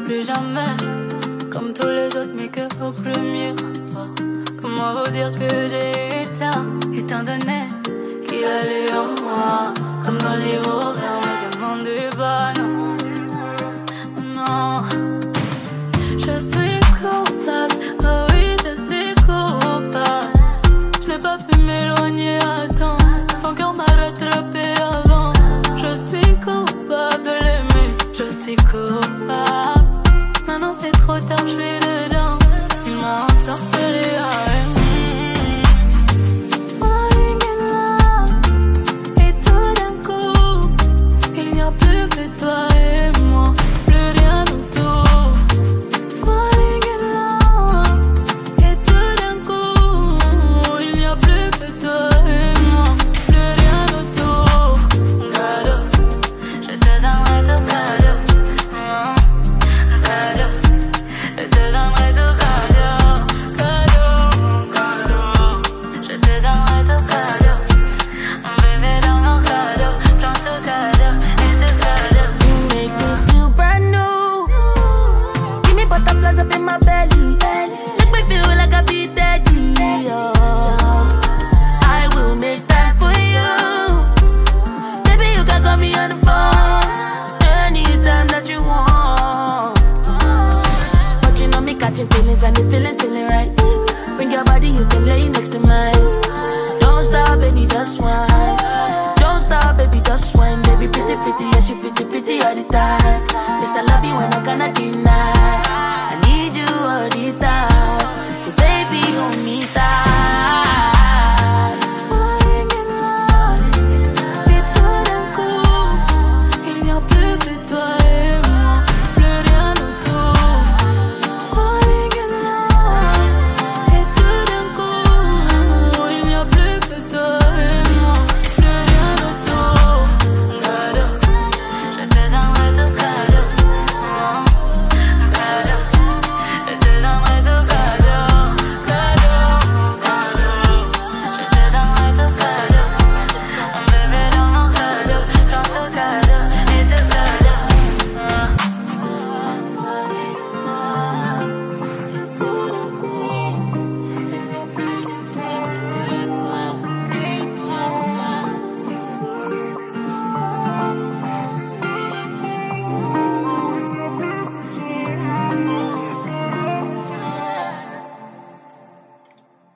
plus jamais comme tous les autres, mais que au plus mieux. Comment vous dire que j'ai étant donné qu'il a lu en moi, comme dans le livre ouvert, me demande du bas, non. Je suis coupable, oh oui, je suis coupable. Je n'ai pas pu m'éloigner à temps, son cœur m'a rattrapé avant. Je suis coupable de l'aimer, je suis coupable. Maintenant c'est trop tard, je suis dedans. Il m'a ensorcelé, falling in love. Et tout d'un coup, il n'y a plus que toi et moi, plus rien autour. Falling in love. Et tout d'un coup, il n'y a plus que toi et moi, plus rien autour. Cadeau, je te donnerai tout cadeau. Cadeau, je te donnerai tout cadeau. Cadeau, cadeau, je te donnerai tout cadeau. Mon bébé dans mon cadeau, prends tout cadeau et tout cadeau. You make me feel brand new. Give me butterflies up in my belly. Make me feel like I be daddy. Oh, I will make time for you. Baby, you can call me on the phone anytime that you want. But you know me catching feelings and the feelings feeling right. Bring your body, you can lay next to mine. Don't stop, baby, just whine. Don't stop, baby, just whine. Baby, pretty, pretty, yes, you pretty, pretty all the time. Yes, I love you when